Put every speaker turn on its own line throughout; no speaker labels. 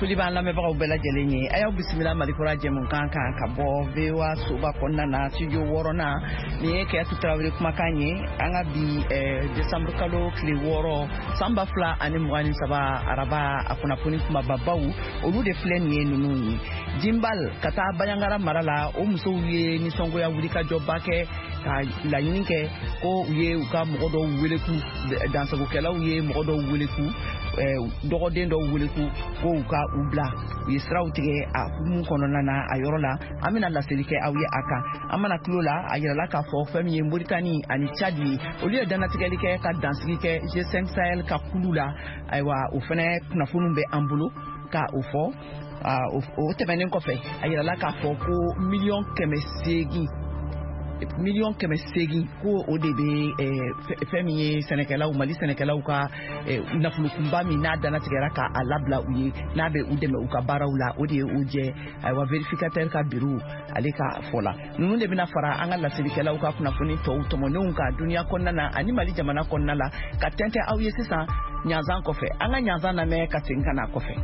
foli b'an lamɛnbagaw bɛɛ lajɛlen ye. A y'aw bisimila Malikura jɛmukan kan ka bɔ VOA soba kɔnɔna na studio 6nan. Nin ye Kɛyatu Tarawele kumakan ye. An ka bi décembre kalo tile 6 san 2023 araba a kunnafoni kumababaw olu de filɛ nin ye ninnu ye. Jimbal ka taa Bayangara mara la o musow ye nisɔngoya wulikajɔba kɛ ka laɲini kɛ ko u ye u ka mɔgɔ dɔw wele ku dansagokɛlaw ye mɔgɔ dɔw wele ku dɔgɔden dɔw wele ku ko u ka u bila u ye siraw tigɛ a hukumu kɔnɔna na a yɔrɔ la an bɛna laseli kɛ aw ye a kan an mana tulo la a yirala k'a fɔ fɛn min ye Moritani ani Tchad ye olu ye danatigɛli kɛ ka dansigi kɛ G5 Sahel ka kulu la ayiwa o fɛnɛ kunnafoniw bɛ an bolo ka o fɔ o tɛmɛnen kɔfɛ a yirala k'a fɔ ko miliyɔn 800 ko o de bɛ fɛn min ye sɛnɛkɛlaw Mali sɛnɛkɛlaw ka nafolokunba min n'a danatigɛra k'a labila u ye n'a bɛ u dɛmɛ u ka baaraw la o de ye u jɛ ayiwa vérificateur ka bureau ale ka fɔ la ninnu de bɛna fara an ka laselikɛlaw ka kunnafoni tɔw tɔmɔnenw kan duniya kɔnɔna na ani Mali jamana kɔnɔna la ka tɛntɛn aw ye sisan ɲanzan kɔfɛ an ka ɲanzan lamɛn ka segin ka na kɔfɛ.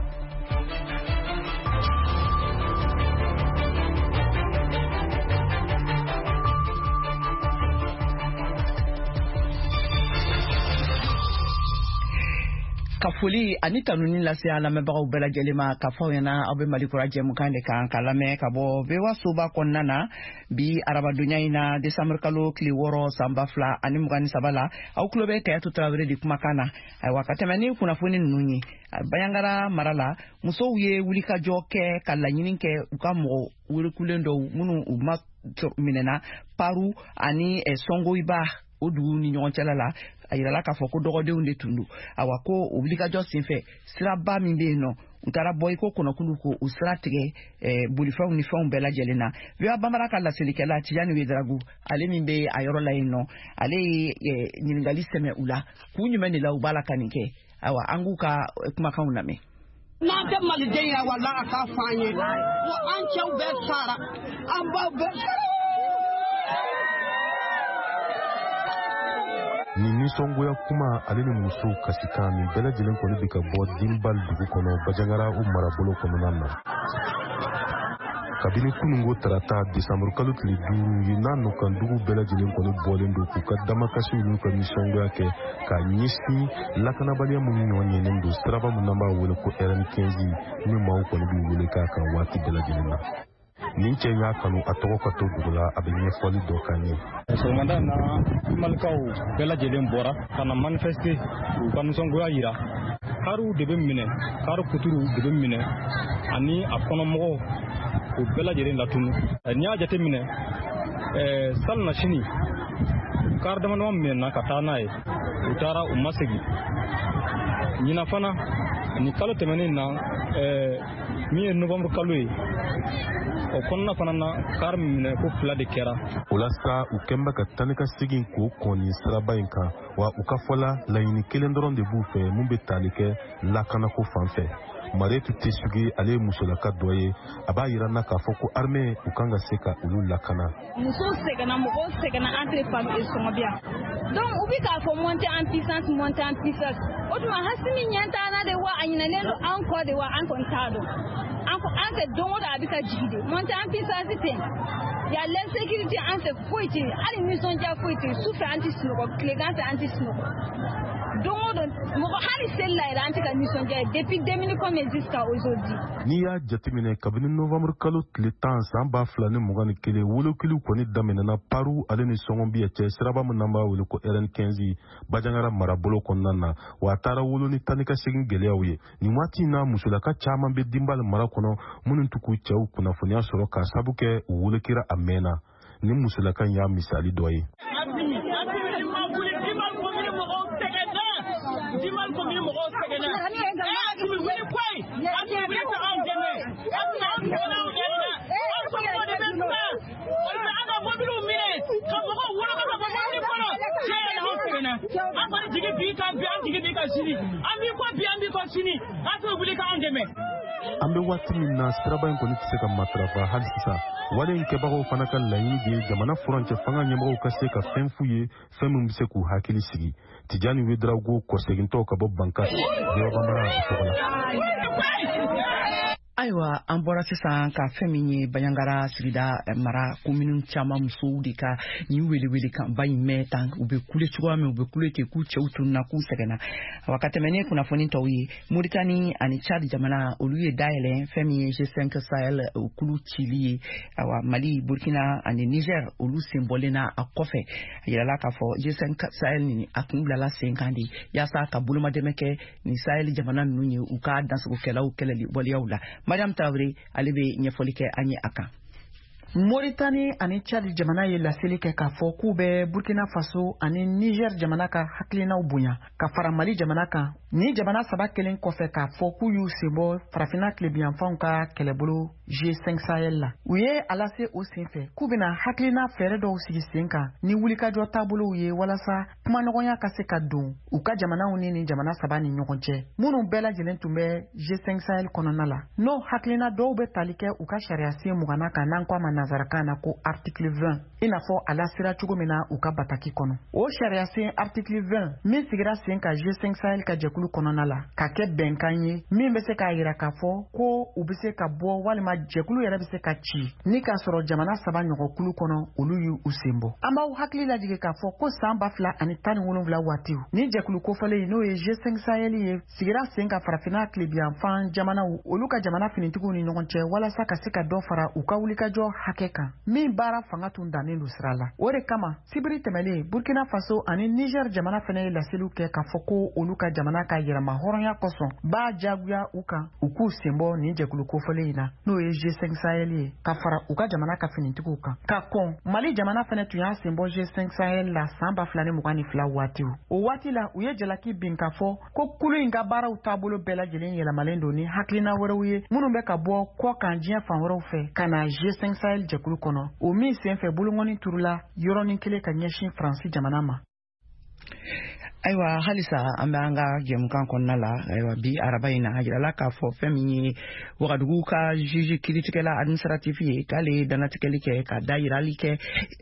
Ka foli ani tanuni lase an lamɛnbagaw bɛɛ lajɛlen ma ka fɔ ɲɛna aw bɛ Malikura jɛmukan de kan ka lamɛn ka bɔ VOA soba kɔnɔna na bi arabadonya in na décembre kalo tile 6 san 2023 la aw tulo bɛ Kɛyatu Tarawele de kumakan na ayiwa ka tɛmɛ ni kunnafoni ninnu ye Bayangara mara la musow ye wulikajɔ kɛ ka laɲini kɛ u ka mɔgɔ welekulen dɔw minnu u ma minɛna Paru ani Songoiba o dugu ni ɲɔgɔn cɛla la a yirala k'a fɔ ko dɔgɔdenw de tun don awa ko o wulikajɔ senfɛ siraba min bɛ yen nɔ u taara bɔ i ko kɔnɔkulu ko u sira tigɛ bolifɛnw ni fɛnw bɛɛ lajɛlen na VOA Bambara ka laselikɛla Tijani Wederagu ale min bɛ a yɔrɔ la yen nɔ ale ye ɲininkali sɛmɛ u la k'u ɲumɛn de la u b'a la ka nin kɛ awa an k'u ka kumakanw lamɛn.
N'an tɛ maliden ye wala a ka fɔ an ye ko an cɛw bɛɛ sara an baw bɛɛ sara.
Ni nisɔngoya kuma ale ni musow kasikan nin bɛɛ lajɛlen kɔni bɛ ka bɔ Dimbal dugu kɔnɔ Bajangara o marabolo kɔnɔna na. Kabini kunungo tarata décembre kalo tile 5 ye n'a nɔkan dugu bɛɛ lajɛlen kɔni bɔlen don k'u ka damakasiw n'u ka nisɔngoya kɛ ka ɲɛsin lakanabaliya minnu ɲɔgɔn don siraba min n'an b'a wele ko RN15 ni maaw kɔni b'u wele k'a kan waati bɛɛ lajɛlen na. Nin cɛ y'a kanu a tɔgɔ ka to dugu la a bɛ ɲɛfɔli dɔ k'an ye.
Sɔgɔmada in na malikaw bɛɛ lajɛlen bɔra ka na manifester u ka nisɔngoya yira. Karuw de bɛ minɛ karu kuturu de bɛ minɛ ani a kɔnɔmɔgɔw u bɛɛ lajɛlen latunu. N'i y'a jateminɛ sali na sini kari damadama minɛna ka taa n'a ye u taara u ma segin. Ɲinan fana ni kalo tɛmɛnen na min ye novembre kalo ye o kɔnɔna fana na kari minɛ ko 2 de kɛra.
O la sa u kɛnbɛ ka taa ni ka segin k'o kɔni siraba in kan wa u ka fɔla laɲini kelen dɔrɔn de b'u fɛ mun bɛ tali kɛ lakanako fan fɛ. Maretu Tesugi ale ye musolaka dɔ ye a b'a yira na k'a fɔ ko armée u kan ka se ka olu lakana.
Musow sɛgɛnna mɔgɔw sɛgɛnna entre femmes et sɔngɔbiya donc u bɛ k'a fɔ monter en puissance o tuma Hasimi ɲɛ t'an de wa a ɲinɛnen don an kɔ de wa an kɔni t'a dɔn an fɛ don o don a bɛ ka jigin de monter en puissance tɛ ya l'insécurité an fɛ foyi tɛ hali nisɔndiya foyi tɛ su fɛ an tɛ sunɔgɔ tilegan fɛ an tɛ sunɔgɔ don o don mɔgɔ hali seli la yɛrɛ an tɛ ka nisɔndiya depuis 2000 jusqu'à aujourd'hui.
N'i y'a jateminɛ kabini novembre kalo tile 10 san 2021 wolokiliw kɔni daminɛna Paru ale ni Sɔngɔnbiya cɛ siraba min n'an b'a wele ko RN15 Bajangara marabolo kɔnɔna na wa a taara wolo ni taa ni ka segin gɛlɛyaw ye. Nin waati in na musolaka caman bɛ Dimbal mara kɔnɔ minnu t'u k'u cɛw kunnafoniya sɔrɔ k'a sabu kɛ u wolokira a mɛnna. Ni musolaka in y'a misali dɔ ye.
Dimbal commune mɔgɔw sɛgɛnna
an bɛ waati min na siraba in kɔni tɛ se ka matarafa hali sisan wale in kɛbagaw fana ka laɲini de ye jamana furancɛ fanga ɲɛmɔgɔw ka se ka fɛn f'u ye fɛn min bɛ se k'u hakili sigi. Tijani Wederagu kɔsegintɔ ka bɔ Banka VOA Bambara a tɔgɔ la.
Ayiwa an bɔra sisan ka fɛn min ye Bandiagara sigida mara commune caman musow de ka ni wele kan ba in mɛn tan u bɛ kule cogoya min u bɛ kule ten k'u cɛw tununa k'u sɛgɛnna awa ka tɛmɛ ni kunnafoni tɔw ye Mauritanie ani Tchad jamana olu ye dayɛlɛ fɛn min ye G5 Sahel kulu cili ye awa Mali Burkina ani Niger olu senbɔlen na a kɔfɛ a yirala k'a fɔ G5 Sahel ni a kun bilala sen kan de yaasa ka bolomadɛmɛ kɛ ni Sahel jamana ninnu ye u ka dansogokɛlaw kɛlɛli waleyaw la Madame Tabre ale bɛ ɲɛfɔli kɛ an ye a kan. Mauritanie ani Tchad jamana ye laseli kɛ k'a fɔ k'u bɛ Burkina Faso ani Niger jamana ka hakilinaw bonya ka fara Mali jamana kan ni jamana saba kelen kɔfɛ k'a fɔ k'u y'u senbɔ farafina tilebiyanfanw ka kɛlɛbolo G5 Sahel la u ye a lase o senfɛ k'u bɛna hakilina fɛɛrɛ dɔw sigi sen kan ni wulikajɔ taabolow ye walasa kumaɲɔgɔnya ka se ka don u ka jamanaw ni jamana saba ni ɲɔgɔn cɛ minnu bɛɛ lajɛlen tun bɛ G5 Sahel kɔnɔna la n'o hakilina dɔw bɛ tali kɛ u ka sariya sen mugana kan n'an k'a ma nazarakan na ko article 20 i n'a fɔ a lasera cogo min na u ka bataki kɔnɔ o sariya sen article 20 min sigira sen ka G5 Sahel ka jɛkulu kɔnɔna la ka kɛ bɛnkan ye min bɛ se k'a yira k'a fɔ ko u bɛ se ka bɔ walima jɛkulu yɛrɛ bɛ se ka ci ni k'a sɔrɔ jamana saba ɲɔgɔnkulu kɔnɔ olu y'u sen bɔ an b'aw hakili lajigin k'a fɔ ko san 2017 waatiw ni jɛkulu kofɔlen n'o ye G5 Sahel ye sigira sen ka farafina tilebiyanfan jamanaw olu ka jamana finitigiw ni ɲɔgɔn cɛ walasa ka se ka dɔ fara u ka wulikajɔ hakɛ kan min baara fanga tun dannen don sira la o de kama sibiri tɛmɛlen Burkina Faso ani Niger jamana fana ye laseliw kɛ k'a fɔ ko olu ka jamana ka yɛrɛma hɔrɔnya kosɔn b'a jagoya u kan u k'u senbɔ nin jɛkulu kofɔlen in na n'o ye G5 Sahel ye ka fara u ka jamana ka finitigiw kan ka kɔn Mali jamana fana tun y'a senbɔ G5 Sahel la san 2022 waatiw o waati la u ye jalaki bin k'a fɔ ko kulu in ka baaraw taabolo bɛɛ lajɛlen yɛlɛmalen don ni hakilina wɛrɛw ye minnu bɛ ka bɔ kɔ kan diɲɛ fan wɛrɛw fɛ ka na G5 Sahel jɛkulu kɔnɔ o min senfɛ bolongɔni turula yɔrɔnin kelen ka ɲɛsin Faransi jamana ma. Ayiwa halisa an bɛ an ka jɛmukan kɔnɔna la ayiwa bi araba in na a jirala k'a fɔ fɛn min ye Wagadugu ka juge kiiritigɛla administratif ye k'ale danatigɛli kɛ ka dayirali kɛ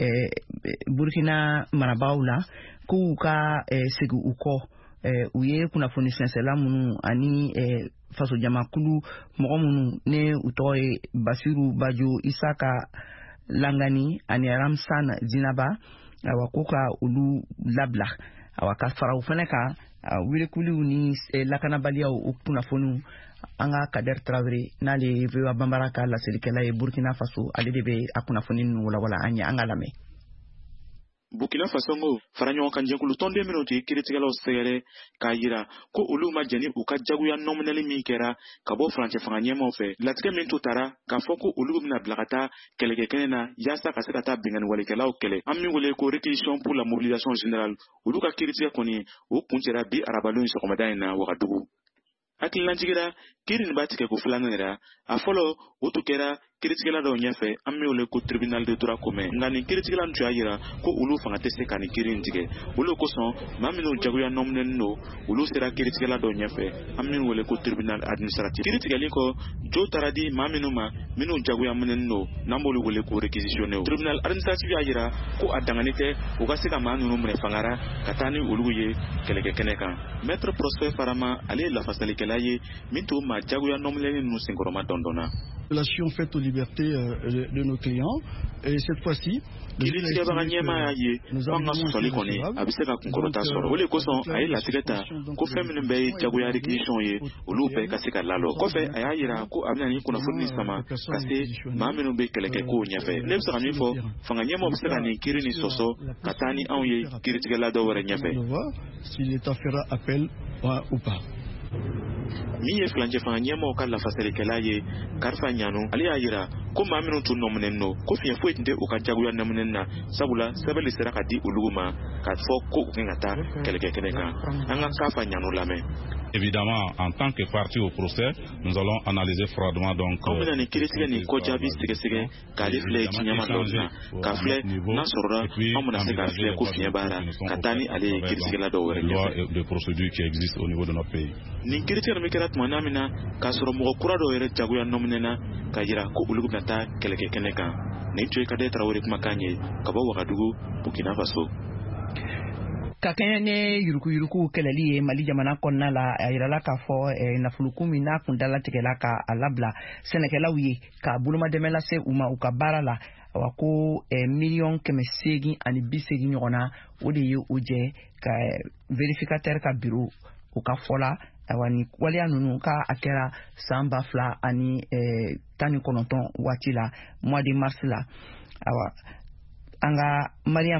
Burkina marabagaw la k'u ka segin u kɔ u ye kunnafoni sɛnsɛla minnu ani faso jamakulu mɔgɔ minnu ne u tɔgɔ ye Basiru Bajo Isaka Langani ani Ramsan Zinaba awa ko ka olu labila awa ka fara u fana kan welekuliw ni lakanabaliyaw u kunnafoniw an ka Kader Traoré n'ale VOA Bambara ka laselikɛla ye Burkina Faso ale de bɛ a kunnafoni ninnu walawala an ye an ka lamɛn.
Burkina Faso ngo fara ɲɔgɔn kan jɛkulu tɔnden minnu tun ye kiiritigɛlaw sɛgɛrɛ k'a yira ko olu ma jɛni u ka jagoya nɔminɛli min kɛra ka bɔ farancɛ fanga ɲɛmaw fɛ latigɛ min to taara k'a fɔ ko olu bɛna bila ka taa kɛlɛkɛkɛnɛ na yaasa ka se ka taa bɛnkanni walikɛlaw kɛlɛ an min wele ko réquisition pour la mobilisation générale olu ka kiiritigɛ kɔni o kun cɛra bi arabalon sɔgɔmada in na Wagadugu hakililanjigira kiiri nin b'a tigɛ ko filanan yɛrɛ a fɔlɔ o tun kɛra kiiritigɛla dɔw ɲɛfɛ an bɛ wele ko tribunal de droit commun nka nin kiiritigɛla tun y'a yira ko olu fanga tɛ se ka nin kiiri in tigɛ olu kosɔn maa minnu jagoya nɔminɛlen don olu sera kiiritigɛla dɔw ɲɛfɛ an bɛ wele ko tribunal administratif kiiri tigɛli kɔ jo taara di maa minnu ma minnu jagoya minɛnen don n'an b'olu wele ko réquisitionné tribunal administratif y'a yira ko a dangani tɛ u ka se ka maa ninnu minɛ fangara ka taa ni olu ye kɛlɛkɛ kɛnɛ kan maître Prosper Farama ale ye lafasalikɛla ye min to maa jagoya nɔminɛlen ninnu senkɔrɔma dɔndɔnna.
Relation faite aux libertés de nos clients et cette fois-ci
kiiritigɛbaga ɲɛmaa y'a ye an ka sɔsɔli kɔni a bɛ se ka kunkɔrɔta sɔrɔ o de kosɔn a ye latigɛ ta ko fɛn minnu bɛɛ ye jagoya réquisition ye olu bɛɛ ka se ka lalɔ kɔfɛ a y'a yira ko a bɛna ni kunnafoni sama ka se maa minnu bɛ kɛlɛkɛ kow ɲɛfɛ ne bɛ se ka min fɔ fanga ɲɛmaaw bɛ se ka nin kiiri ni sɔsɔ ka taa ni anw ye kiiritigɛla dɔw wɛrɛ ɲɛfɛ min ye filancɛ fanga ɲɛmaaw ka lafasalikɛla ye Karifa Ɲanu ale y'a yira ko maa minnu tun nɔminɛnen don ko fiɲɛ foyi tun tɛ u ka jagoya nɔminɛni na sabula sɛbɛnni sera ka di olu ma k'a fɔ ko u kan ka taa kɛlɛkɛ kɛnɛ kan an ka Karifa Ɲanu lamɛn.
Évidemment, en tant que partie au procès, nous allons analyser froidement donc.
An bɛna nin kiiritigɛ nin ko jaabi sɛgɛsɛgɛ k'ale filɛ diɲɛma dɔw la k'a filɛ n'a sɔrɔla an bɛna se k'a filɛ ko fiɲɛ b'a la ka taa ni ale ye kiiritigɛla dɔw wɛrɛ ɲɛfɛ.
De procédures qui existent au niveau de notre pays.
Nin kiiritigɛ min kɛra tuma min na k'a sɔrɔ mɔgɔ kura dɔw yɛrɛ jagoya nɔminɛna k'a yira ko olu bɛna taa kɛlɛkɛ kɛnɛ kan nin tun ye Kader Traoré kumakan ye ka bɔ Wagadugu Burkina Faso.
ka kɛɲɛ ne yuruku kɛlɛli ye Mali jamana kɔnɔna la a yirala k'a fɔ nafoloku min n'a kun dalatigɛla ka a labila sɛnɛkɛlaw ye ka bolomadɛmɛ lase u ma u ka baara la wa ko $880 ɲɔgɔn na o de ye o jɛ ka vérificateur ka bureau o ka fɔla awa ni waliya ninnu ka a kɛra san 2019 waati la mois de mars la awa an ka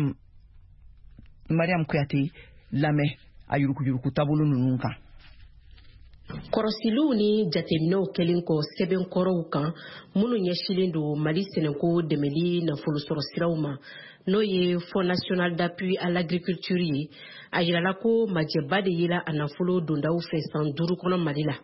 Mariam Kuyate lamɛn a yuruku taabolo ninnu kan.
Kɔrɔsiluw ni jateminɛw kɛlen kɔ sɛbɛnkɔrɔw kan minnu ɲɛsilen don Mali sɛnɛko dɛmɛli nafolo sɔrɔ siraw ma n'o ye Fonds National d'Appui à l'Agriculture ye a yirala ko majɛba de yela a nafolo dondaw fɛ san 5 kɔnɔ Mali la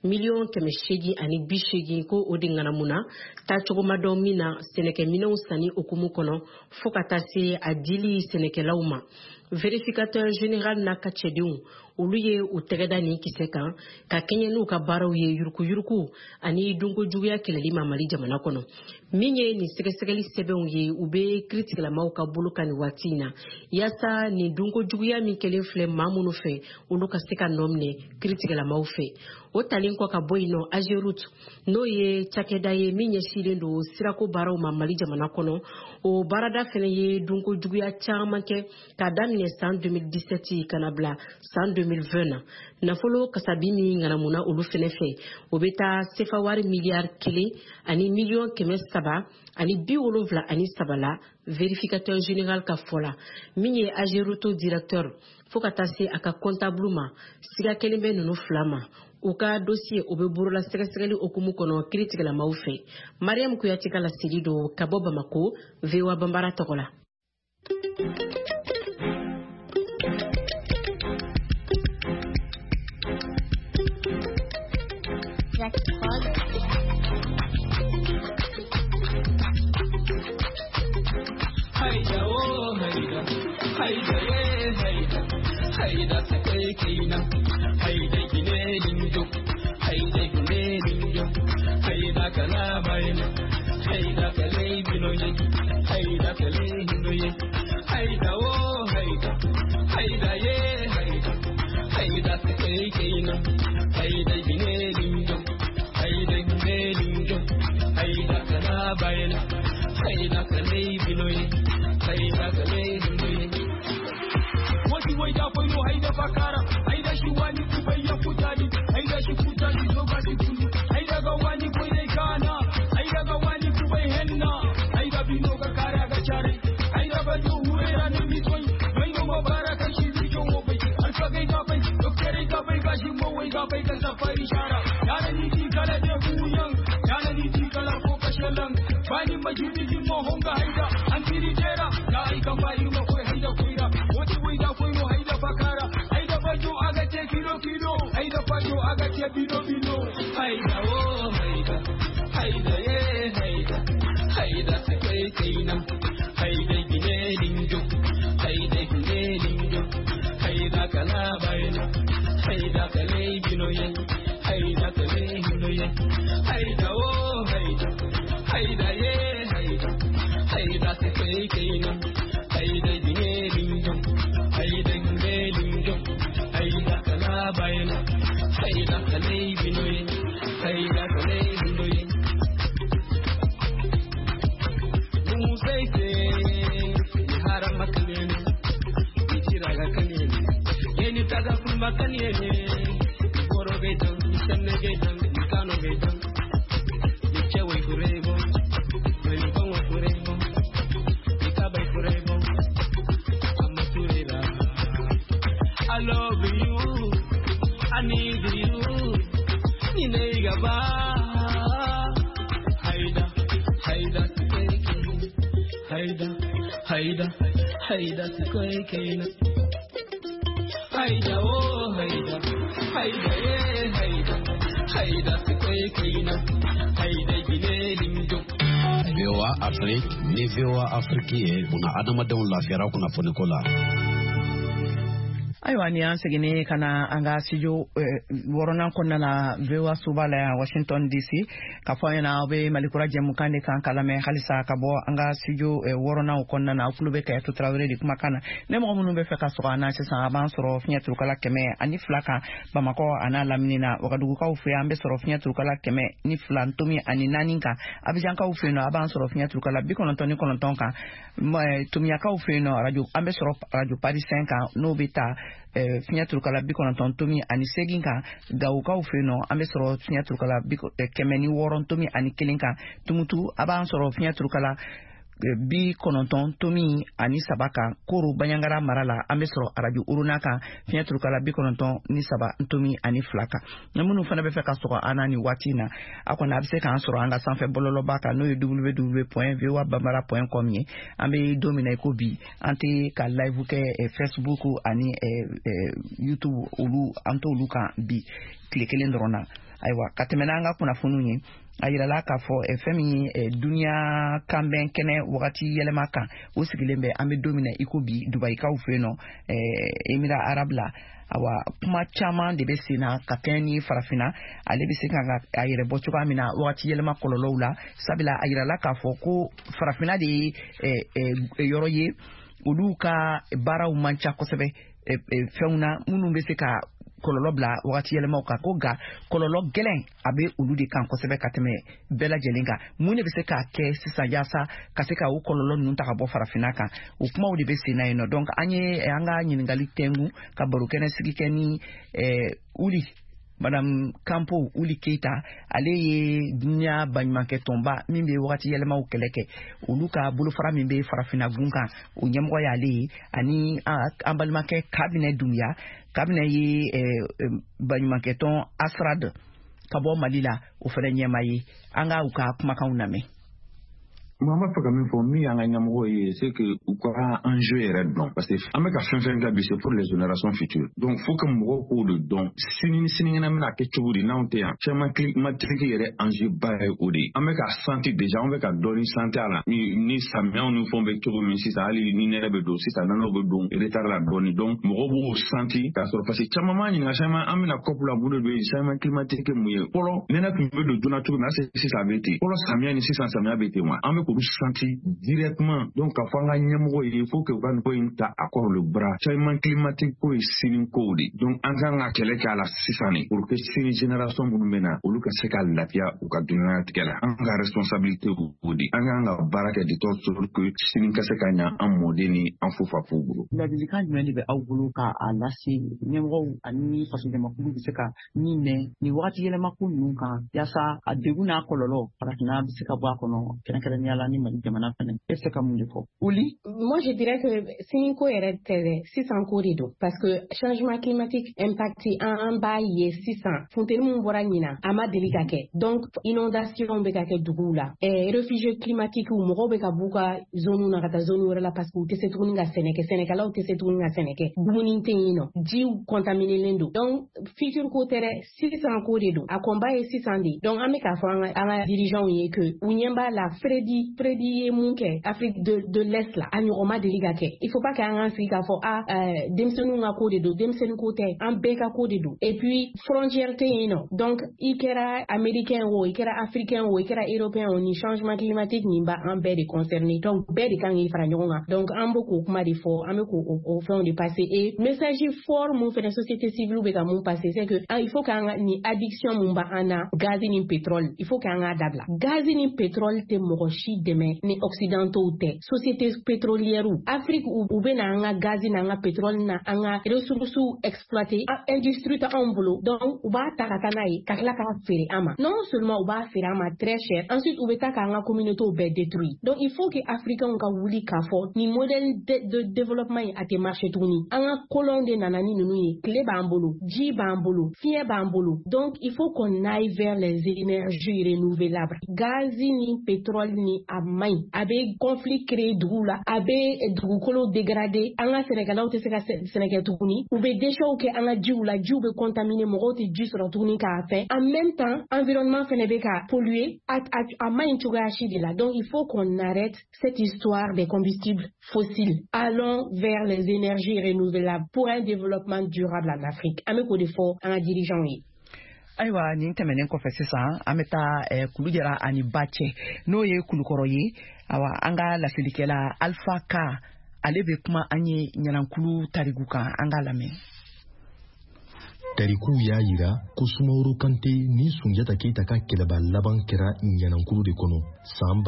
$880 ko o de ŋanamuna taacogo dɔn min na sɛnɛkɛminɛw sanni okumu kɔnɔ fo ka taa se a dili sɛnɛkɛlaw ma. Vérificateur général n'a ka cɛdenw olu ye u tɛgɛda ni kisɛ kan ka kɛɲɛ n'u ka baaraw ye yuruku ani dunko juguya kɛlɛli ma Mali jamana kɔnɔ min ye ni sɛgɛsɛgɛli sɛbɛnw ye u bɛ kiiritigɛlamaw ka bolo kan ni waati in na yaasa ni dunko juguya min kɛlen filɛ maa minnu fɛ olu ka se ka nɔ minɛ kiiritigɛlamaw fɛ o talen kɔ ka bɔ yen nɔ Ageroute n'o ye cakɛda ye min ɲɛsilen don sirako baaraw ma Mali jamana kɔnɔ o baarada fɛnɛ ye dunko juguya caman kɛ ka daminɛ san 2017 kana bila san 2020 na nafolo kasabi min ŋanamuna olu fɛnɛ fɛ o bɛ taa sefa wari miliyari 1 ani miliyɔn 300 ani 73 la vérificateur général ka fɔla min ye Ageroute directeur fo ka taa se a ka comptable ma siga kelen bɛ ninnu fila ma u ka dossier o bɛ borola sɛgɛsɛgɛli okumu kɔnɔ kiiritigɛlamaw fɛ Mariam Kuyate ka laseli do ka bɔ Bamako VOA Bambara tɔgɔ la.
VOA Afrique ni VOA Afrique ye una adamadenw lafiyara kunnafoni ko la.
Ayiwa ni an seginne kana an ka studio wɔɔrɔnan kɔnɔna la VOA soba la Washington DC ka fɔ an ɲɛna aw bɛ Malikura jɛmukan de kan ka lamɛn halisa ka bɔ an ka studio wɔɔrɔnanw kɔnɔna na aw tulo bɛ Kayatu Tarawele de kumakan na ne mɔgɔ minnu bɛ fɛ ka sɔrɔ an na sisan a b'an sɔrɔ fiɲɛ turukala 102 kan Bamakɔ a n'a lamini na Wagadugukaw fɛ an bɛ sɔrɔ fiɲɛ turukala 102 ntomi ani 4 kan Abijankaw fɛ yen nɔ a b'an sɔrɔ fiɲɛ turukala 99 kan Tomiyakaw fɛ yen nɔ radio an bɛ sɔrɔ radio Paris 5 kan n'o bɛ taa fiɲɛ turukala 99 ntomi ani 8 kan Gawukaw fɛ yen nɔ an bɛ sɔrɔ fiɲɛ turukala 106 ntomi ani 1 kan Tumutu a b'an sɔrɔ fiɲɛ turukala 90 ntomi ani 3 kan Koro Banyangara mara la an bɛ sɔrɔ radio Uruna kan fiɲɛ turukala 93 ntomi ani 2 kan minnu fana bɛ fɛ ka sɔrɔ an na ni waati na a kɔni a bɛ se k'an sɔrɔ an ka sanfɛ bɔlɔlɔba kan n'o ye www.voabambara.com ye an bɛ don min na i ko bi an tɛ ka live kɛ Facebook ani YouTube olu an t'olu kan bi tile kelen dɔrɔn na ayiwa ka tɛmɛ n'an ka kunnafoniw ye a yirala k'a fɔ fɛn min ye duniya kanbɛn kɛnɛ wagati yɛlɛma kan o sigilen bɛ an bɛ don min na i ko bi Dubaïkaw fɛ yen nɔ Émirats Arabes la awa kuma caman de bɛ sen na ka kɛɲɛ ni farafinna ale bɛ se ka a yɛrɛ bɔ cogoya min na wagati yɛlɛma kɔlɔlɔw la sabula a yirala k'a fɔ ko farafinna de ye yɔrɔ ye olu ka baaraw man ca kosɛbɛ fɛnw na minnu bɛ se ka kɔlɔlɔ bila wagati yɛlɛmaw kan ko nka kɔlɔlɔ gɛlɛn a bɛ olu de kan kosɛbɛ ka tɛmɛ bɛɛ lajɛlen kan mun de bɛ se k'a kɛ sisan yaasa ka se ka o kɔlɔlɔ ninnu ta ka bɔ farafinna kan o kumaw de bɛ sen na yen nɔ donc an ye an ka ɲininkali tɛngu ka barokɛnɛ sigi kɛ ni Uli Madame Campo Uli Keita ale ye dunya baɲumankɛ tɔnba min bɛ wagati yɛlɛmaw kɛlɛ kɛ olu ka bolofara min bɛ farafinna gun kan o ɲɛmɔgɔ y'ale ye ani an balimakɛ Kabinɛ Dunbiya Kabinɛ ye baɲumankɛ tɔn Asrad ka bɔ Mali la o fɛnɛ ɲɛma ye an ka u ka kumakanw lamɛn.
Mama fɛ ka min fɔ min y'an ka ɲɛmɔgɔ ye c'est que u ka enjeu yɛrɛ dɔn parce que an bɛ ka fɛn fɛn kɛ bi c'est pour les générations futures donc faut que mɔgɔw k'o de dɔn sini ni sinikɛnɛ bɛna kɛ cogo di n'anw tɛ yan changement climatique yɛrɛ enjeu ba ye o de ye an bɛ ka sentir déjà an bɛ ka dɔɔni sentir a la ni samiyaw ni fɛnw bɛ cogo min sisan hali ni nɛnɛ bɛ don sisan nɔnɔ bɛ don retard la dɔɔni donc mɔgɔw b'o sentir k'a sɔrɔ parce que caman b'a ɲininka changement an bɛna COP la mun de bɛ changement climatique mun ye fɔlɔ nɛnɛ tun bɛ don joona cogo min na sisan a bɛ ten fɔlɔ samiya ni sisan samiya bɛ ten wa an bɛ k'olu sentir directement donc ka fɔ an ka ɲɛmɔgɔ ye il faut que u ka nin ko in ta à corps le bras changement climatique ko ye sini ko de donc an kan ka kɛlɛ kɛ a la sisan de pour que sini génération minnu bɛ na olu ka se ka lafiya u ka dunɲɔgɔntigɛ la an ka responsabilité o de an kan ka baara kɛ de telle sorte que sini ka se ka ɲɛ an mɔden ni an fofafow bolo.
Ladilikan jumɛn de bɛ aw bolo k'a lase ɲɛmɔgɔw ani fasojamakulu bɛ se ka min mɛn nin wagati yɛlɛma ko ninnu kan yaasa a degun n'a kɔlɔlɔ farafinna bɛ se ka bɔ a kɔnɔ kɛrɛnkɛrɛnnenya la ni Mali jamana fana e se ka mun de fɔ. Uli?
Moi je dirais que siniko yɛrɛ tɛ dɛ sisan ko de don parce que changement climatique impacti an b'a ye sisan funteni min bɔra ɲina a ma deli ka kɛ donc inondation bɛ ka kɛ duguw la réfugiés climatiques mɔgɔw bɛ ka b'u ka zone na ka taa zone wɛrɛ la parce que u tɛ se tuguni ka sɛnɛ kɛ sɛnɛkɛlaw tɛ se tuguni ka sɛnɛ kɛ dumuni tɛ yen nɔ jiw contaminelen don donc futur ko tɛ dɛ sisan ko de don a kɔnba ye sisan de donc an bɛ k'a fɔ an ka dirigeants ye que u ɲɛ b'a la Fredi ye mun kɛ Afrique de l'Est la a ɲɔgɔn ma deli ka kɛ il faut pas que an k'an sigi k'a fɔ denmisɛnninw ka ko de don denmisɛnnin ko tɛ an bɛɛ ka ko de don et puis frontière tɛ yen nɔ donc i kɛra américain o i kɛra africain o i kɛra européen o ni changement climatique nin ba an bɛɛ de concerné donc bɛɛ de kan k'i fara ɲɔgɔn kan donc an bɛ k'o kuma de fɔ an bɛ k'o fɛnw de passer et message fort mun fɛnɛ société civile bɛ ka mun passer c'est que il faut k'an ka ni addiction mun b'an na gaz ni pétrole il faut k'an k'a dabila gaz ni pétrole tɛ mɔgɔ si dɛmɛ ni occidentaux tɛ société pétrolière Afrique u bɛ na an ka gaz n'an ka pétrole na an ka ressources exploiter industrie ta anw bolo donc u b'a ta ka taa n'a ye ka tila k'a feere an ma non seulement u b'a feere an ma très cher ensuite u bɛ taa k'an ka communauté bɛɛ détruire donc il faut que africains ka wuli k'a fɔ ni modèle de développement a tɛ marché tuguni an ka colon de nana ni ninnu ye tile b'an bolo ji b'an bolo fiɲɛ b'an bolo donc il faut qu'on aille vers les énergies renouvelables gaz ni pétrole ni kɔni a man ɲi a bɛ conflit créer dugu la a bɛ dugukolo dégrader an ka sɛnɛkɛlaw tɛ se ka sɛnɛ kɛ tuguni u bɛ déchets kɛ an ka jiw la jiw bɛ contaminer mɔgɔw tɛ ji sɔrɔ tuguni k'a fɛ en même temps environnement fɛnɛ bɛ ka polluer a man ɲi cogoya si de la donc il faut qu'on arrête cette histoire des combustibles fossiles allons vers les énergies renouvelables pour un développement durable en Afrique an bɛ k'o de fɔ an ka dirigeants ye.
Ayiwa nin tɛmɛnen kɔfɛ sisan an bɛ taa kulu jara ani ba cɛ n'o ye kulukɔrɔ ye awa an ka lasilikɛla Alpha K ale bɛ kuma an ye ɲanankulu tariku kan an ka lamɛn.
Tariku y'a yira ko Sumaworo Kante ni Sunjata Keita ka kɛlɛba laban kɛra ɲanankulu de kɔnɔ san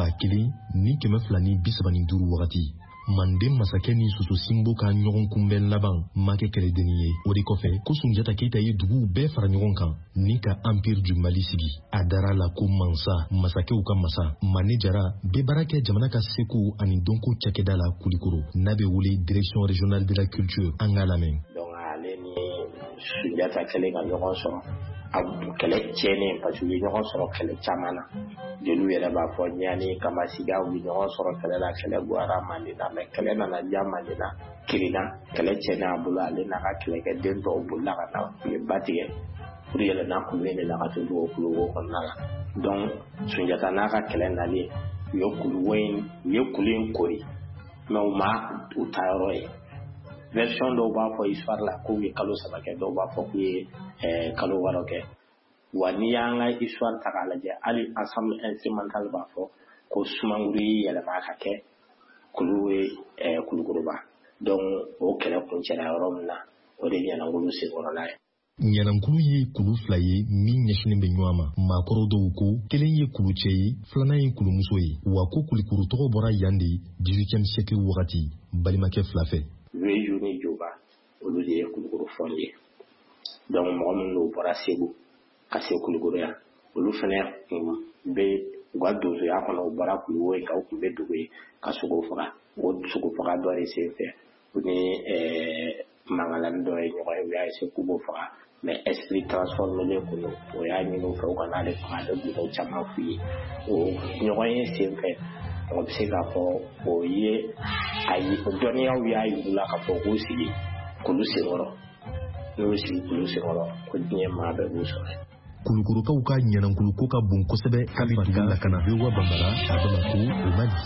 1235 wagati. Manden masakɛ ni Soso Simbo ka ɲɔgɔn kunbɛn laban ma kɛ kɛlɛdenni ye. O de kɔfɛ ko Sunjata Keita ye duguw bɛɛ fara ɲɔgɔn kan ni ka Empire du Mali sigi. A dara la ko mansa, masakɛw ka masa, Mane Jara bɛ baara kɛ jamana ka seko ani dɔnko cakɛda la Kulikoro. N'a bɛ wele Direction Régionale de la Culture an ka lamɛn.
Sunjata kɛlen ka ɲɔgɔn sɔrɔ a kɛlɛ cɛnnen parce que u ye ɲɔgɔn sɔrɔ kɛlɛ caman na jeliw yɛrɛ b'a fɔ ɲani Kamasiga u ye ɲɔgɔn sɔrɔ kɛlɛ la kɛlɛ bɔra Mandela mais kɛlɛ nana diya Mandela kirina kɛlɛ cɛnnen a bolo ale n'a ka kɛlɛkɛden tɔw bolila ka na u ye ba tigɛ pour yɛlɛnna kulu in de la ka to o kuluwo kɔnɔna la donc Sunjata n'a ka kɛlɛ nalen u ye kulu in kori mais u ma u ta yɔrɔ ye version dɔw b'a fɔ histoire la k'u ye kalo 3 kɛ dɔw b'a fɔ k'u ye kalo 6 kɛ wa n'i y'an ka histoire ta k'a lajɛ hali ensemble instrumental b'a fɔ ko Sumanguru yɛlɛma ka kɛ kulu ye Kulukoroba donc o kɛlɛ kuncɛra yɔrɔ min na o de ɲanankulu senkɔrɔla ye.
Ɲanankulu ye kulu 2 ye min ɲɛsinnen bɛ ɲɔgɔn ma. Maakɔrɔ dɔw ko kelen ye kulu cɛ ye filanan ye kulumuso ye wa ko Kulikoro tɔgɔ bɔra yan de 18e siècle wagati balimakɛ 2 fɛ.
Weju ni Juba olu de ye Kulukoro fɔnde donc mɔgɔ minnu bɔra Segu ka se Kulukoro yan olu fana bɛ u ka donsoya kɔnɔ u bɔra Kuluwo ye ka u tun bɛ dugu ye ka sogo faga o sogo faga dɔ de senfɛ u ni mangalani dɔ ye ɲɔgɔn ye u y'a ese k'u b'o faga mais esprit transformé kun o y'a ɲini u fɛ u ka n'ale faga ale gundo caman f'u ye o ɲɔgɔn ye senfɛ o bɛ se k'a fɔ o ye ayi dɔnniyaw y'a yir'u la k'a fɔ k'u sigi kulu senkɔrɔ n'u sigi kulu senkɔrɔ ko diɲɛ maa bɛɛ b'u sɔrɔ.
Kulukorokaw ka ɲanankulu ko ka bon kosɛbɛ k'ale dugu lakana Bewa Bambara a Bamako o ma di.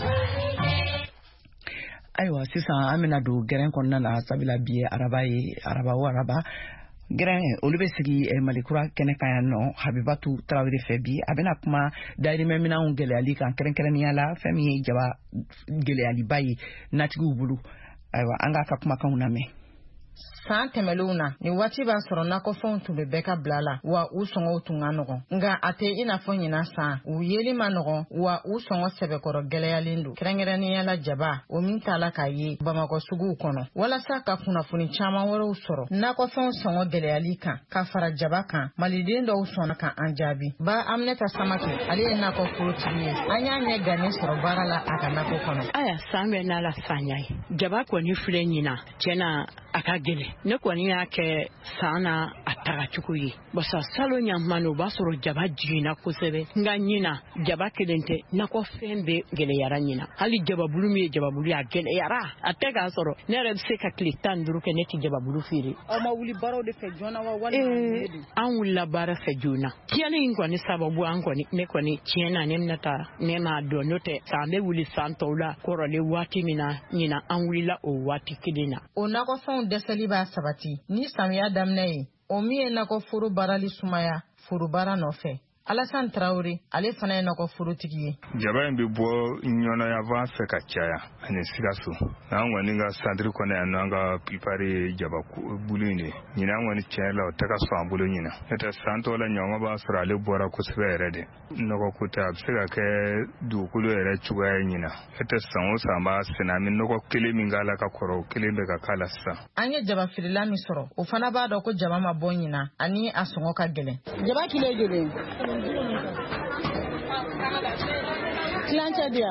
Ayiwa sisan an bɛna don gɛrɛn kɔnɔna na sabula bi ye araba ye araba o araba gɛrɛn olu bɛ sigi Malikura kɛnɛ kan yan nɔ Habibatu Tarawele fɛ bi a bɛna kuma dayirimɛ minɛnw gɛlɛyali kan kɛrɛnkɛrɛnnenya la fɛn min ye jaba gɛlɛyaliba ye natigiw bolo ayiwa an k'a ka kumakanw lamɛn.
San tɛmɛlenw na ni waati b'a sɔrɔ nakɔfɛnw tun bɛ bɛɛ ka bila la wa u sɔngɔw tun ka nɔgɔn nka a tɛ i n'a fɔ ɲina san u yeli ma nɔgɔn wa u sɔngɔ sɛbɛkɔrɔ gɛlɛyalen don kɛrɛnkɛrɛnnenya la jaba o min t'a la k'a ye Bamakɔ suguw kɔnɔ walasa ka kunnafoni caman wɛrɛw sɔrɔ nakɔfɛnw sɔngɔ gɛlɛyali kan ka fara jaba kan maliden dɔw sɔnna ka an jaabi ba Aminata Samake ale ye nakɔforotigi ye an y'a ɲɛ gannen sɔrɔ baara la a ka nakɔ kɔnɔ.
Aya san bɛ n'ala sanya ye jaba kɔni filɛ ɲina tiɲɛna a ka gɛlɛn ne kɔni y'a kɛ san na a tagacogo ye basa salo ɲaman o b'a sɔrɔ jaba jiginna kosɛbɛ nka ɲina jaba kelen tɛ nakɔfɛn bɛ gɛlɛyara ɲina hali jababulu min ye jababulu a gɛlɛyara a tɛ k'a sɔrɔ ne yɛrɛ bɛ se ka tile 15 kɛ ne tɛ jababulu feere.
Aw ma wuli baaraw de fɛ joona wa wali
an wulila baara fɛ joona tiɲɛni in kɔni sababu an kɔni ne kɔni tiɲɛna ne bɛna taa ne m'a dɔn n'o tɛ san bɛ wuli san tɔw la kɔrɔlen waati min na ɲina an wulila o waati kelen na.
O nakɔfɛnw dɛsɛli b'a sabati ni samiya daminɛ ye o min ye nakɔforo baarali sumaya foro baara nɔfɛ Alassane Traoré ale fana ye nakɔforotigi ye.
Jaba in bɛ bɔ ɲɔnaya fan fɛ ka caya ani Sikaso n'an kɔni ka centre kɔnɔ yan n'an ka plupart ye jaba bulu in de ɲina an kɔni tiɲɛ la o tɛ ka sɔn an bolo ɲina n'o san tɔw la ɲɔgɔn b'a sɔrɔ ale bɔra kosɛbɛ yɛrɛ de nɔgɔ ko tɛ a bɛ se ka kɛ dugukolo yɛrɛ cogoya ye ɲina n'o tɛ san o san b'a sɛnɛ an bɛ nɔgɔ kelen min k'a la ka kɔrɔ o kelen bɛ ka k'a la sisan.
An ye jaba feerela min sɔrɔ o fana b'a dɔn ko jaba ma bɔ ɲina ani a sɔngɔ ka gɛlɛn.
Jaba kilo joli?
Clanche dia.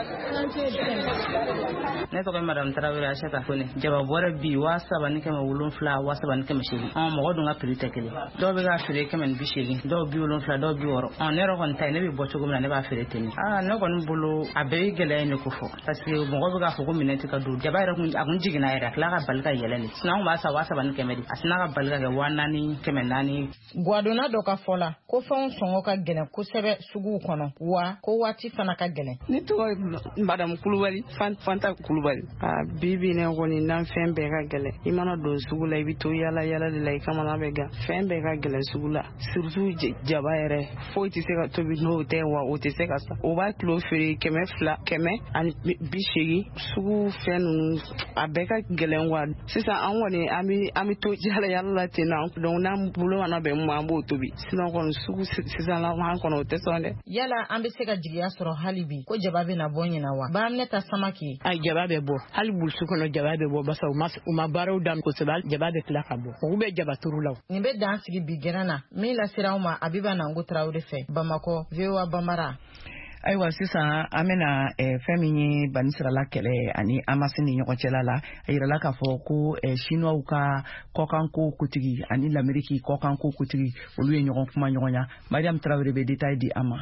Ne tɔgɔ ye Madame Tarawele Achata Kone. Jaba bɔrɛ bi 7,700 7,800. Mɔgɔ dun ka prix tɛ kelen. Dɔw bɛ ka feere 180, dɔw 70, dɔw 60. Ne yɛrɛ kɔni ta ne bɛ bɔ cogo min na ne b'a feere ten. Ne kɔni bolo a bɛɛ ye gɛlɛya ne ko fɔ. Parce que mɔgɔ bɛ k'a fɔ ko minɛ tɛ ka don. Jaba yɛrɛ a kun jiginna yɛrɛ. A tila ka bali ka yɛlɛ de. Sinon an b'a san 7,100 de. A sina ka bali ka kɛ 4,400 4,400.
Guadona dɔ ka fɔ la ko fɛnw sɔngɔ ka gɛlɛn kosɛbɛ suguw kɔnɔ wa ko waati fana ka gɛlɛn.
Ne tɔgɔ Madame Kulubali Fanta Kulubali. Bibi ne kɔni nan fɛn bɛɛ ka gɛlɛn. I mana don sugu la i bɛ to yala yala de la i kamana bɛ gan. Fɛn bɛɛ ka gɛlɛn sugu la. Surtout jaba yɛrɛ foyi tɛ se ka tobi n'o tɛ wa o tɛ se ka sa. O b'a kilo feere 200 100 ani 80 sugu fɛn ninnu a bɛɛ ka gɛlɛn wa. Sisan an kɔni an bɛ to yala yala la ten na donc n'an bolo mana bɛn mun an b'o tobi. Sinon kɔni sugu sisan la an kɔni o tɛ sɔn dɛ.
Yala an bɛ se ka jigiya sɔrɔ hali bi ko jaba bɛ na bɔ ɲina wa. Baminata Samake.
Jaba bɛ bɔ hali burusi kɔnɔ jaba bɛ bɔ basa u ma baaraw daminɛ kosɛbɛ jaba bɛ tila ka bɔ u bɛ jaba turu la.
Nin bɛ dan sigi bi gɛrɛn na min lasira aw ma Abiba Nango Tarawele fɛ Bamakɔ VOA Bambara.
Ayiwa sisan an bɛna fɛn min ye banisirala kɛlɛ ani Hamas ni ɲɔgɔn cɛla la a yirala k'a fɔ ko Chinois ka kɔkanko kutigi ani l'Amérique kɔkanko kutigi olu ye ɲɔgɔn kuma ɲɔgɔn ya. Mariam Tarawele bɛ détail di a ma.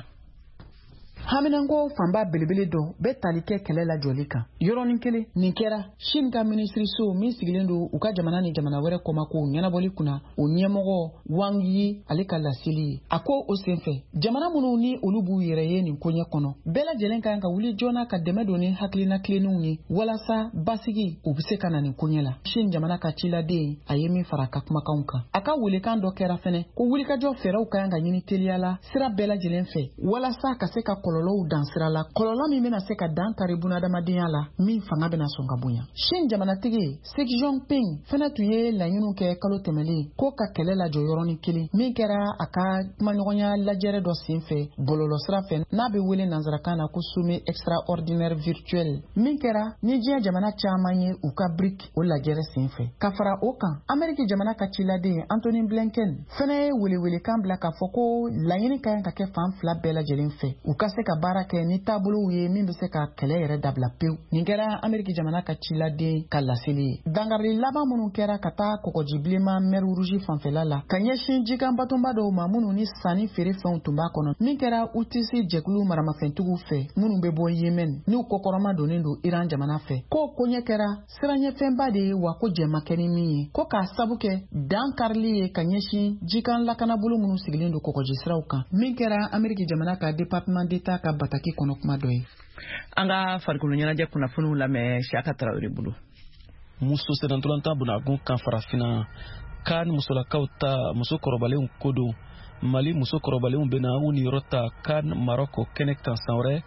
Haminango fanba belebele dɔ bɛ tali kɛ kɛlɛ la jɔli kan. Yɔrɔnin kelen nin kɛra Chine ka minisiriso min sigilen don u ka jamana ni jamana wɛrɛ kɔmako ɲɛnabɔli kunna o ɲɛmɔgɔ Wang Yi ale ka laseli ye. A ko o senfɛ jamana minnu ni olu b'u yɛrɛ ye nin koɲɛ kɔnɔ bɛɛ lajɛlen kan ka wuli joona ka dɛmɛ don ni hakilina tilennenw ye walasa basigi u bɛ se ka na nin koɲɛ la. Chine jamana ka ciladen a ye min fara a ka kumakanw kan. A ka welekan dɔ kɛra fɛnɛ ko wulikajɔ fɛɛrɛw kan ka ɲini teliya la sira bɛɛ lajɛlen fɛ walasa ka se ka kɔlɔlɔw dan sira la kɔlɔlɔ min bɛna se ka dan kari bunadamadenya la min fanga bɛna sɔn ka bonya. Chine jamanatigi Xi Jinping fɛnɛ tun ye laɲiniw kɛ kalo tɛmɛlen ko ka kɛlɛ lajɔ yɔrɔnin kelen min kɛra a ka kumaɲɔgɔnya lajɛrɛ dɔ senfɛ bɔlɔlɔ sira fɛ n'a bɛ wele nanzarakan na ko sommet extraordinaire virtuel min kɛra ni diɲɛ jamana caman ye u ka BRIC o lajɛrɛ senfɛ. Ka fara o kan Ameriki jamana ka ciladen Anthony Blinken fɛnɛ ye welewelekan bila k'a fɔ ko laɲini ka kan ka kɛ fan fila bɛɛ lajɛlen fɛ u ka se ka baara kɛ ni taabolow ye min bɛ se ka kɛlɛ yɛrɛ dabila pewu. Nin kɛra Ameriki jamana ka ciladen ka laseli ye. Dangari laban minnu kɛra ka taa kɔgɔji bilenman mer rouge fanfɛla la ka ɲɛsin jikan batonba dɔw ma minnu ni sanni feere fɛnw tun b'a kɔnɔ min kɛra UTC jɛkulu maramafɛntigiw fɛ minnu bɛ bɔ Yemen n'u kɔkɔrɔma donnen don Iran jamana fɛ. Ko koɲɛ kɛra siranyɛfɛnba de ye wa ko jɛma kɛ ni min ye ko k'a sabu kɛ dan karili ye ka ɲɛsin jikan lakanabolo minnu sigilen don kɔgɔji siraw kan min kɛra Ameriki jamana ka département d'État ka bataki kɔnɔ kuma dɔ ye.
An ka farikolo ɲɛnajɛ kunnafoniw lamɛn Siaka Tarawele bolo.
Muso sɛdɛntɔlanta bunagun kan farafina kan musolakaw ta muso kɔrɔbalenw ko don Mali muso kɔrɔbalenw bɛna u ni yɔrɔ ta kan Maroko kɛnɛ kan san wɛrɛ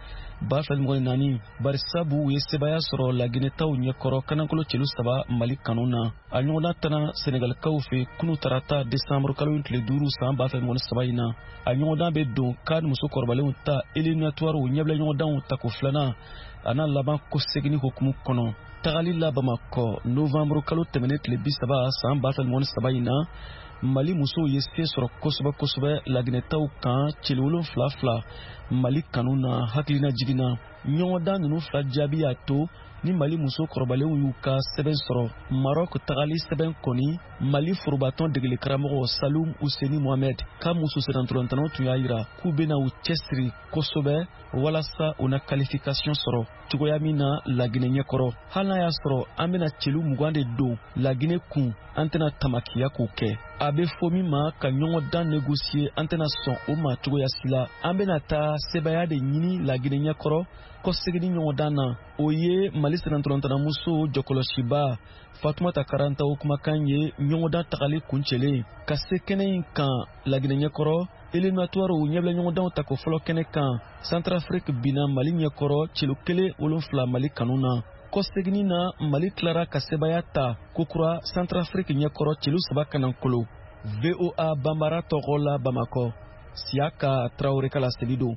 2024 bari sabu u ye sebaya sɔrɔ laginɛtaw ɲɛkɔrɔ kanankolo celu 3 Mali kanu na a ɲɔgɔnna tana Senegalikaw fɛ kunu tarata décembre kalo tile 5 san 2023 in na a ɲɔgɔndan bɛ don kan muso kɔrɔbalenw ta éliminatoire u ɲɛbila ɲɔgɔndanw ta ko filanan a n'a laban ko segini hukumu kɔnɔ tagali la Bamakɔ novembre kalo tɛmɛnen tile 30 san 2023 in na Mali musow ye se sɔrɔ kosɛbɛ laginɛtaw kan cili 7 Mali kanu na hakilina jiginna ɲɔgɔndan ninnu fila jaabi y'a to ni Mali muso kɔrɔbalenw y'u ka sɛbɛn sɔrɔ Maroc tagali sɛbɛn kɔni Mali forobatɔn degeli karamɔgɔ Saloum Ouseni Mohamed ka muso sɛdɛntɔlantanaw tun y'a yira k'u bɛna u cɛsiri kosɛbɛ walasa u na qualification sɔrɔ cogoya min na Laginɛ ɲɛkɔrɔ hali n'a y'a sɔrɔ an bɛna celu 20 de don Laginɛ kun an tɛna tamakiya k'o kɛ a bɛ fɔ min ma ka ɲɔgɔndan négocier an tɛna sɔn o ma cogoya si la an bɛna taa sebaya de ɲini Laginɛ ɲɛkɔrɔ ko segini ɲɔgɔndan na o ye Mali sɛdɛntɔlantanamuso jɔkɔlɔsiba Fatumata Karanta o kumakan ye ɲɔgɔndan tagali kuncɛlen ka se kɛnɛ in kan Laginɛ ɲɛkɔrɔ éliminatoire u ɲɛbila ɲɔgɔndanw ta ko fɔlɔ kɛnɛ kan Centrafrique bina Mali ɲɛkɔrɔ celu 1-7 Mali kanu na ko segini na Mali tilara ka sebaya ta kokura Centrafrique ɲɛkɔrɔ celu 3 kanankolo VOA Bambara tɔgɔ la Bamakɔ Siaka Traoré ka laseli don.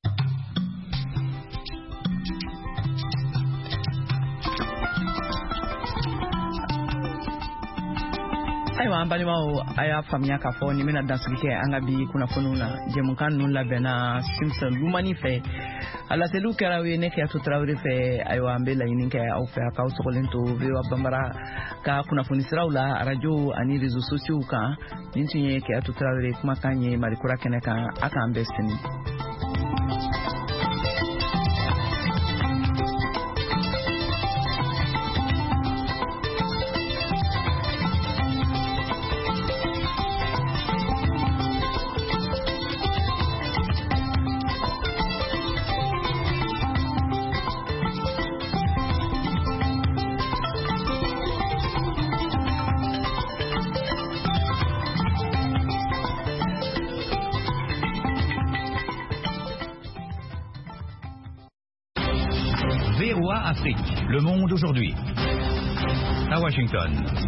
Ayiwa an balimaw a y'a faamuya k'a fɔ nin bɛna dansigi kɛ an ka bi kunnafoniw na jɛmukan ninnu labɛnna Simpson Lumani fɛ alaselu kɛra ye ne kɛyatu tarawele fɛ ayiwa an bɛ laɲini kɛ aw fɛ a k'aw sogolen to VOA Bambara ka kunnafoni siraw la arajo ani réseaux sociaux kan nin tun ye kɛyatu tarawele kumakan ye Malikura kɛnɛ kan a k'an bɛɛ sini.
VOA Afrique, le monde aujourd'hui. À Washington.